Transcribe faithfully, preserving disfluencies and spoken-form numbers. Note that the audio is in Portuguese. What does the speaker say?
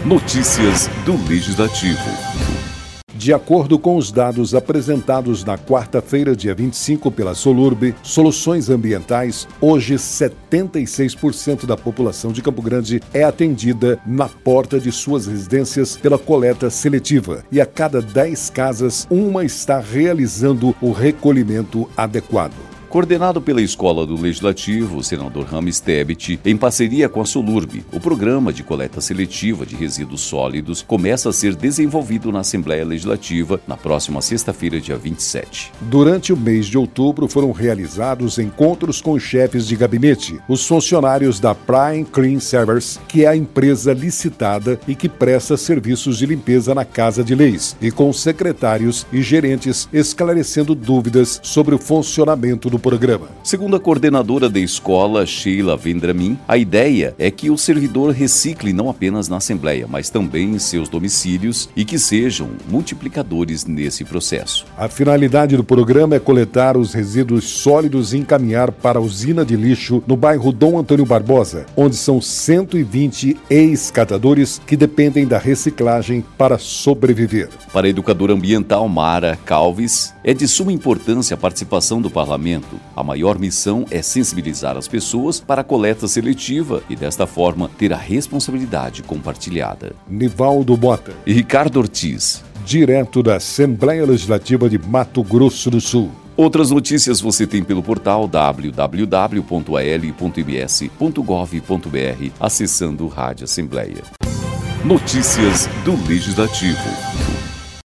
Notícias do Legislativo. De acordo com os dados apresentados na quarta-feira, dia vinte e cinco, pela Solurb Soluções Ambientais, hoje setenta e seis por cento da população de Campo Grande é atendida na porta de suas residências pela coleta seletiva e a cada dez casas, uma está realizando o recolhimento adequado. Coordenado pela Escola do Legislativo, o senador Rames Tebet, em parceria com a Solurb, o programa de coleta seletiva de resíduos sólidos começa a ser desenvolvido na Assembleia Legislativa na próxima sexta-feira, dia vinte e sete. Durante o mês de outubro foram realizados encontros com chefes de gabinete, os funcionários da Prime Clean Service, que é a empresa licitada e que presta serviços de limpeza na Casa de Leis, e com secretários e gerentes esclarecendo dúvidas sobre o funcionamento do programa. Segundo a coordenadora da escola, Sheila Vendramin, a ideia é que o servidor recicle não apenas na Assembleia, mas também em seus domicílios e que sejam multiplicadores nesse processo. A finalidade do programa é coletar os resíduos sólidos e encaminhar para a usina de lixo no bairro Dom Antônio Barbosa, onde são cento e vinte ex-catadores que dependem da reciclagem para sobreviver. Para a educadora ambiental Mara Calves, é de suma importância a participação do parlamento. A maior missão é sensibilizar as pessoas para a coleta seletiva e, desta forma, ter a responsabilidade compartilhada. Nivaldo Bota e Ricardo Ortiz, direto da Assembleia Legislativa de Mato Grosso do Sul. Outras notícias você tem pelo portal w w w ponto a l ponto m s ponto gov ponto b r, acessando Rádio Assembleia. Notícias do Legislativo.